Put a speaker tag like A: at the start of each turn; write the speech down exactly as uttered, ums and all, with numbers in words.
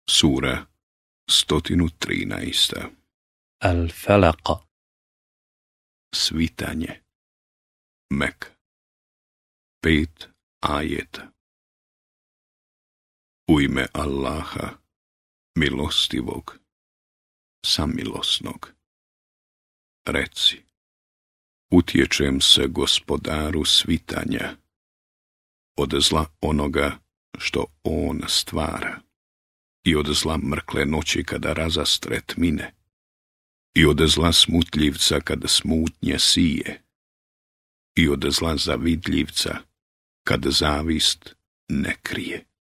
A: Sura sto trinaest.
B: Al-Falaq.
A: Svitanje. Mek. Pet ajeta. U ime Allaha, milostivog, samilosnog. Reci, utječem se Gospodaru svitanja, od zla onoga što on stvara, i od zla mrkle noći kada razastre tmine, i od zla smutljivca kada smutnje sije, i od zla zavidljivca kad zavist ne krije.